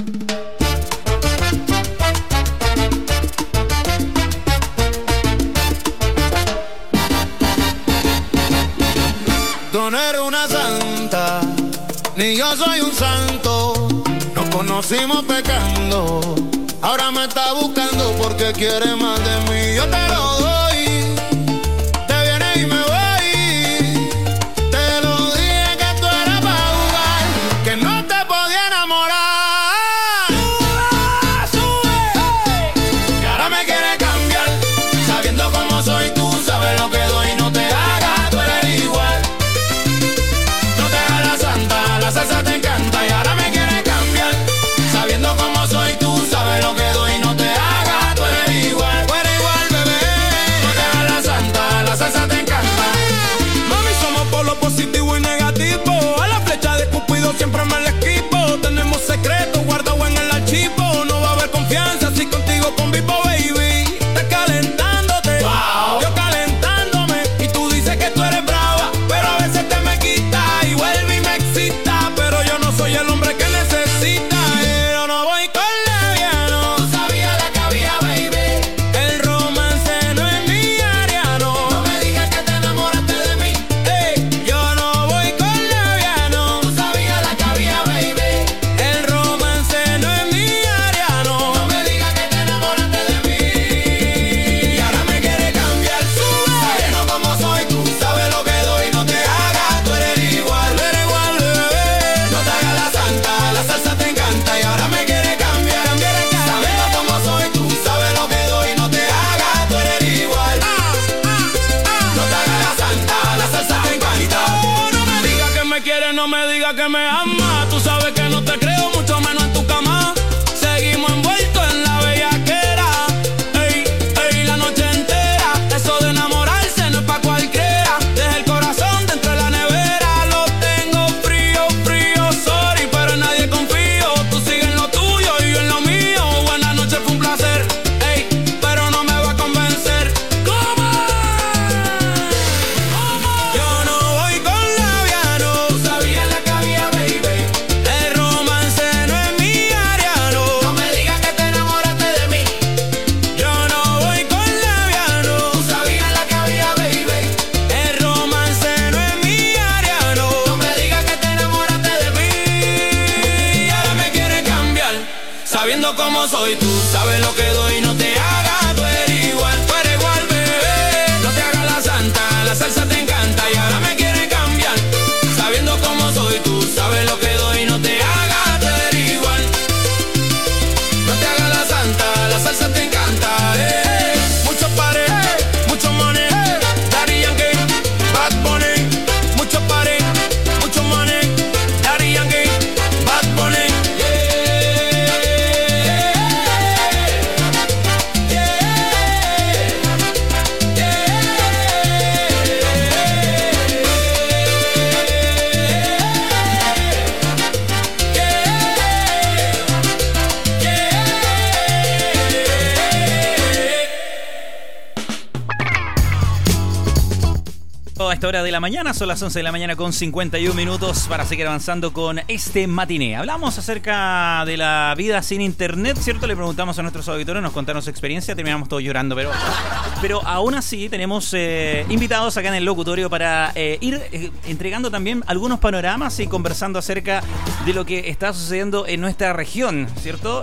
Tú no eres una santa, ni yo soy un santo. Nos conocimos pecando, ahora me está buscando porque quiere más de mí. Yo te lo doy, te vienes y me voy. Te lo dije que tú eras para jugar, que no te podía enamorar. Sube, y ahora me quieres cambiar, sabiendo cómo soy tú, sabes lo que doy, no te hagas, tú eres igual. No te hagas la santa, la salsa te encanta y ahora me quieres cambiar, sabiendo cómo soy tú, sabes lo que doy, no te hagas, tú eres igual. Tú eres igual, bebé. No te hagas la santa, la salsa te encanta. Mami, somos por lo positivo y negativo. A la flecha de Cupido siempre me la esquivo. Tenemos secretos guardados en el archivo. No va a haber confianza si contigo convivo, baby. Estás calentándote, wow. Yo calentándome. Y tú dices que tú eres brava, pero a veces te me quita y vuelve y me excita. Pero yo no soy el hombre que necesita. Yo no voy con leviano. Tú sabías la que había, baby. El romance no es mi área, no. No me digas que te enamoraste de mí. Hey, yo no voy con leviano. Tú sabías la que había, baby. El romance no es mi área, no. No me digas que te enamoraste de mí. Y ahora me quieres cambiar, sube. Sabiendo cómo soy tú, sabes lo que doy, no te hagas, tú eres igual, bebé. No te hagas la santa, la salsa te encanta y ahora me quieres cambiar, sabiendo cómo soy tú, sabes lo que doy, no te hagas, tú eres igual. No te hagas la santa, la salsa te encanta. No me digas que me quieres, no me digas que me amas. Tú sabes que no te creo, mucho menos en tu cama. Seguimos envueltos en la bellaquera. Ey, ey, la noche entera. Eso de enamorarse no es pa' cualquiera. Deja el corazón dentro de la nevera. Lo tengo frío, frío, sorry, pero en nadie confío. Tú sigues en lo tuyo y yo en lo mío. Buenas noches, fue un placer. Ey, pero no me va a convencer. ¿Cómo? Yo no voy con labiano. Tú sabías la que había, baby. El romance no es mi área, no. No me digas que te enamoraste de mí. Yo no voy con labiano. Tú sabías la que había, baby. El romance no es mi área, no. No me digas que te enamoraste de mí. Y ahora me quieres cambiar, sabiendo cómo soy tú, sabes lo que doy, no te hagas, tú eres igual, bebé. No te hagas la santa, la salsa te encanta y ahora me quieres cambiar, sabiendo cómo soy tú, sabes lo que doy, no te hagas, tú eres igual. No te hagas la santa, la salsa te encanta. Muchos pares, mucho money, Daddy Yankee, Bad Bunny. Muchos pares, mucho money, Daddy Yankee, Bad Bunny. A esta hora de la mañana, son las 11 de la mañana con 51 minutos para seguir avanzando con este matiné. Hablamos acerca de la vida sin internet, ¿cierto? Le preguntamos a nuestros auditores, nos contaron su experiencia, terminamos todos llorando, pero aún así tenemos invitados acá en el locutorio para ir entregando también algunos panoramas y conversando acerca de lo que está sucediendo en nuestra región, ¿cierto?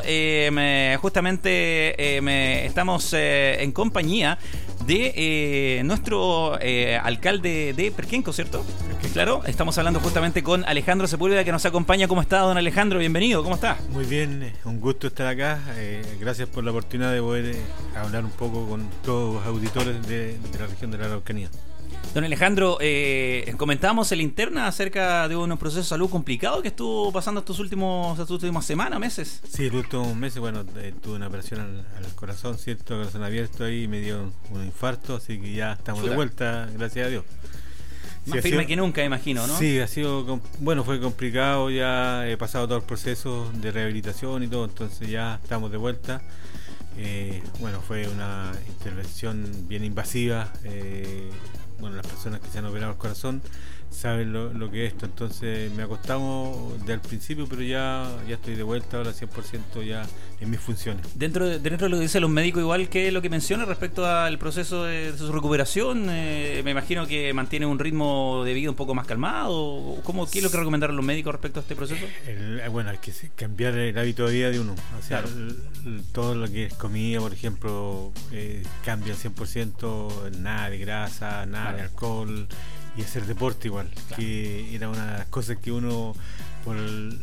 Justamente estamos en compañía de nuestro alcalde de Perquenco, ¿cierto? Claro, estamos hablando justamente con Alejandro Sepúlveda, que nos acompaña. ¿Cómo está, don Alejandro? Bienvenido, ¿cómo está? Muy bien, un gusto estar acá. Gracias por la oportunidad de poder hablar un poco con todos los auditores de la región de la Araucanía. Don Alejandro, comentábamos en la interna acerca de unos procesos de salud complicados que estuvo pasando estas últimas semanas, meses. Sí, los últimos meses, bueno, tuve una operación al corazón, ¿cierto? Corazón abierto ahí, me dio un infarto, así que ya estamos de vuelta, gracias a Dios. Más firme que nunca, imagino, ¿no? Sí, ha sido, bueno, fue complicado, ya he pasado todos los procesos de rehabilitación y todo, entonces ya estamos de vuelta. Bueno, fue una intervención bien invasiva. Bueno, las personas que se han operado el corazón saben lo que es esto. Entonces me ha costado desde el principio, pero ya estoy de vuelta ahora 100% ya en mis funciones. Dentro de lo que dicen los médicos, igual que lo que menciona respecto al proceso de su recuperación, me imagino que mantiene un ritmo de vida un poco más calmado. ¿Qué es lo que recomendaron los médicos respecto a este proceso? Bueno, hay que cambiar el hábito de vida de uno. O sea, claro. Todo lo que es comida, por ejemplo, cambia al 100%, nada de grasa, nada de alcohol, y hacer deporte igual, claro. Que era una de las cosas que uno por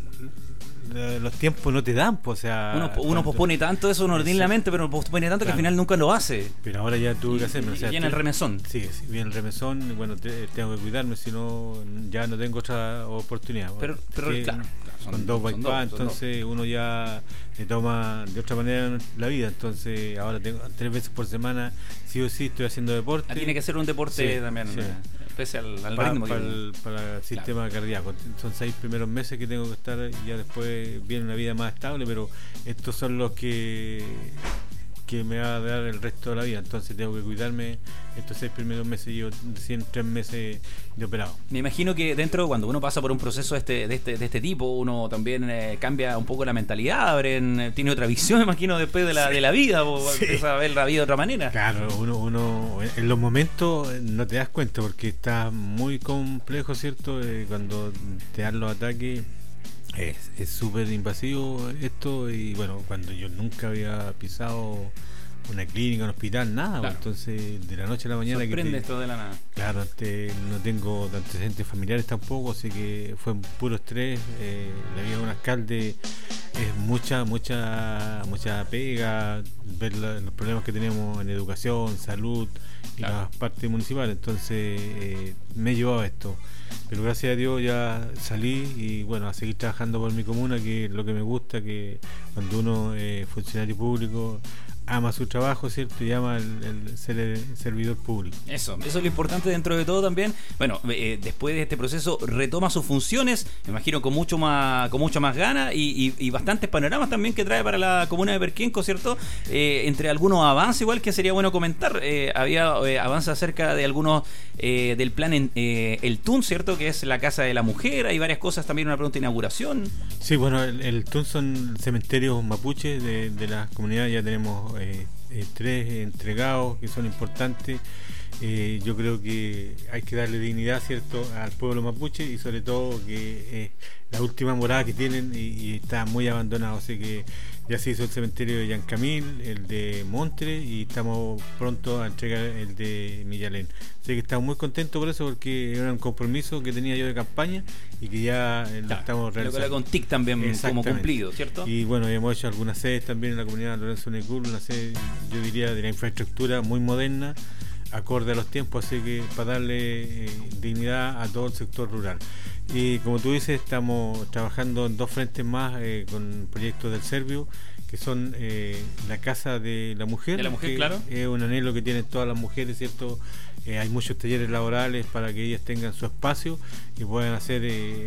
los tiempos no te dan, o sea, uno pospone tanto eso, uno lo tiene en la mente, pero pospone tanto, claro, que al final nunca lo hace. Pero ahora ya tuve que hacerlo. O sea, viene el remesón. Sí, viene el remesón. Bueno, tengo que cuidarme, si no ya no tengo otra oportunidad. Pero claro, con dos bypass, entonces uno ya se toma de otra manera la vida. Entonces ahora tengo 3 veces por semana, sí o sí estoy haciendo deporte. Tiene que ser un deporte también. Sí. Pese al ritmo para el sistema cardíaco. Son 6 primeros meses que tengo que estar, ya después viene una vida más estable, pero estos son los que me va a dar el resto de la vida. Entonces tengo que cuidarme estos 6 primeros meses. Yo recién 3 meses de operado. Me imagino que dentro, cuando uno pasa por un proceso de este tipo, uno también cambia un poco la mentalidad, tiene otra visión, me imagino, después de la vida, empieza a ver la vida de otra manera. Claro, uno en los momentos no te das cuenta porque está muy complejo, ¿cierto? Cuando te dan los ataques es súper invasivo esto, y bueno, cuando yo nunca había pisado una clínica, un hospital, nada, claro. Entonces de la noche a la mañana sorprende esto de la nada. Claro, no tengo antecedentes familiares tampoco, así que fue un puro estrés. La vida de un alcalde es mucha pega, ver los problemas que tenemos en educación, salud y claro, las partes municipales. Entonces me he llevado a esto, pero gracias a Dios ya salí, y bueno, a seguir trabajando por mi comuna, que es lo que me gusta, que cuando uno es funcionario público ama su trabajo, ¿cierto? Y ama el ser el servidor público. Eso es lo importante dentro de todo también. Bueno, después de este proceso retoma sus funciones, me imagino con mucha más gana y bastantes panoramas también que trae para la comuna de Perquenco, ¿cierto? Entre algunos avances igual que sería bueno comentar. Había avances acerca de algunos del plan el TUN, ¿cierto? Que es la Casa de la Mujer. Hay varias cosas, también una pronta inauguración. Sí, bueno, el TUN son cementerios mapuche de la comunidad. Ya tenemos 3 entregados que son importantes. Yo creo que hay que darle dignidad, ¿cierto?, al pueblo mapuche, y sobre todo que la última morada que tienen y está muy abandonado, así que ya se hizo el cementerio de Yancamil, el de Montre, y estamos pronto a entregar el de Millalén. Así que estamos muy contentos por eso, porque era un compromiso que tenía yo de campaña y que ya lo estamos realizando. Lo con TIC también como cumplido, ¿cierto? Y bueno, hemos hecho algunas sedes también en la comunidad de Lorenzo Necul, una sede, yo diría, de la infraestructura muy moderna, acorde a los tiempos, así que para darle dignidad a todo el sector rural. Y como tú dices, estamos trabajando en 2 frentes más con proyectos del Servio, que son la Casa de la Mujer. De la Mujer, claro. Es un anhelo que tienen todas las mujeres, ¿cierto? Hay muchos talleres laborales para que ellas tengan su espacio y puedan hacer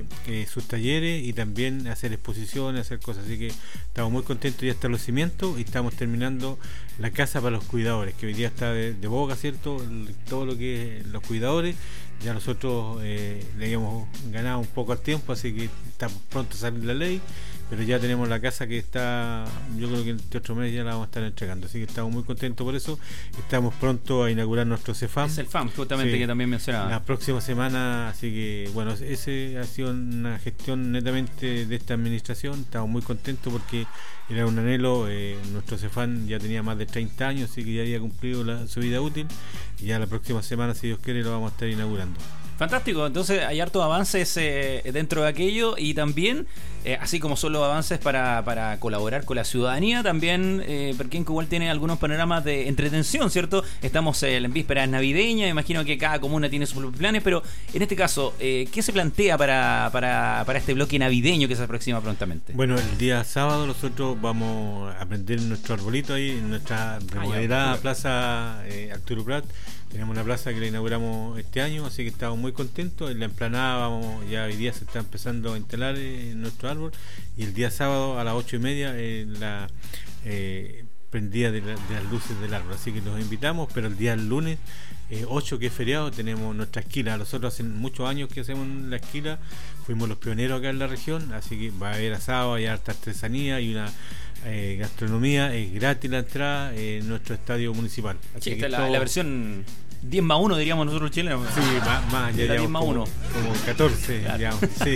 sus talleres, y también hacer exposiciones, hacer cosas. Así que estamos muy contentos. Ya está los cimientos y estamos terminando la casa para los cuidadores, que hoy día está de boga, ¿cierto? Todo lo que es los cuidadores. Ya nosotros le habíamos ganado un poco al tiempo, así que está pronto a salir la ley, pero ya tenemos la casa que está, yo creo que este otro mes ya la vamos a estar entregando, así que estamos muy contentos por eso. Estamos pronto a inaugurar nuestro CEFAM. Es el FAM, justamente, sí, que también mencionaba. La próxima semana, así que bueno, ese ha sido una gestión netamente de esta administración. Estamos muy contentos porque era un anhelo. Nuestro CEFAM ya tenía más de 30 años, así que ya había cumplido su vida útil, y ya la próxima semana, si Dios quiere, lo vamos a estar inaugurando. Fantástico, entonces hay hartos avances dentro de aquello, y también, así como son los avances para colaborar con la ciudadanía, también Perquenco igual tiene algunos panoramas de entretención, ¿cierto? Estamos en vísperas navideñas, imagino que cada comuna tiene sus planes, pero en este caso, ¿qué se plantea para este bloque navideño que se aproxima prontamente? Bueno, el día sábado nosotros vamos a prender nuestro arbolito ahí en nuestra remodelada plaza Arturo Prat. Tenemos una plaza que la inauguramos este año, así que estamos muy contentos. En la emplanada ya hoy día se está empezando a instalar nuestro árbol, y el día sábado a las 8:30 prendidas de las luces del árbol. Así que los invitamos, pero el día lunes 8, que es feriado, tenemos nuestra esquila. Nosotros hace muchos años que hacemos la esquila, fuimos los pioneros acá en la región, así que va a haber asado, hay harta artesanía y una gastronomía, es gratis la entrada en nuestro estadio municipal. Así Sí, que esta es la versión 10+1, diríamos nosotros chilenos. Sí, más ya 10+1. como 14, Claro. digamos, sí.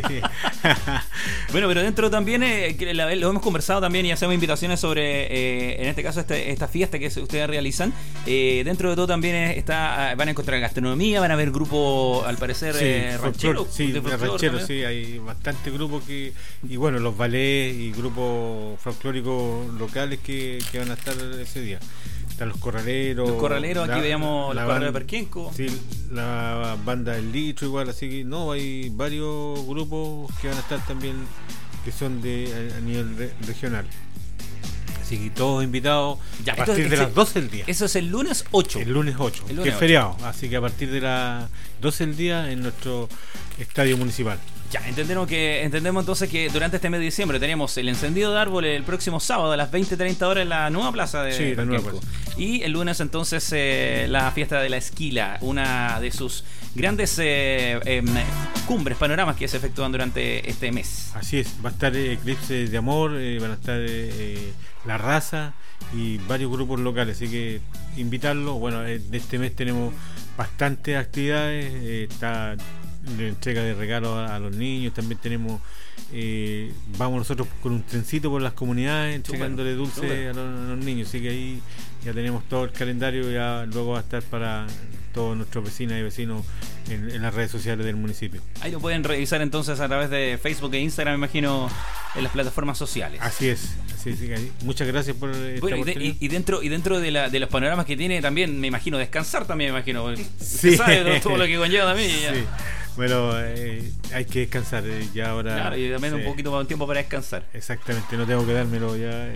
Bueno, pero dentro también, lo hemos conversado también y hacemos invitaciones sobre, en este caso, esta fiesta que ustedes realizan. Dentro de todo también van a encontrar gastronomía, van a haber grupos, al parecer, rancheros. Sí, de folclore rancheros, también. sí, hay bastante grupos y bueno, los ballets y grupos folclóricos locales que van a estar ese día. Están los corraleros. Los corraleros, aquí veíamos los corraleros de Perquenco. Sí, la banda del Litro igual, así que no, hay varios grupos que van a estar también, que son a nivel regional. Así que todos invitados a partir de las 12 del día. Eso es el lunes 8. El lunes 8, que es feriado. Así que a partir de las 12 del día en nuestro estadio municipal. Ya, entendemos entonces que durante este mes de diciembre tenemos el encendido de árboles el próximo sábado a las 20:30 horas en la nueva plaza de la nueva Perquenco. Y el lunes entonces la fiesta de la esquila, una de sus grandes cumbres, panoramas que se efectúan durante este mes. Así es, va a estar Eclipse de Amor, van a estar La Raza y varios grupos locales, así que invitarlos. Bueno, de este mes tenemos bastantes actividades, está la entrega de regalos a los niños, también tenemos vamos nosotros con un trencito por las comunidades entregándole dulces a los niños, así que ahí ya tenemos todo el calendario, ya luego va a estar para todos nuestros vecinas y vecinos en las redes sociales del municipio. Ahí lo pueden revisar entonces a través de Facebook e Instagram, me imagino, en las plataformas sociales. Así es. Muchas gracias por esta oportunidad. Y dentro de los panoramas que tiene también, me imagino, descansar también, me imagino. Sí. ¿Sabe todo lo que conlleva también? Sí. Bueno, hay que descansar ya ahora. Claro, y también un poquito más de tiempo para descansar. Exactamente, no tengo que dármelo ya.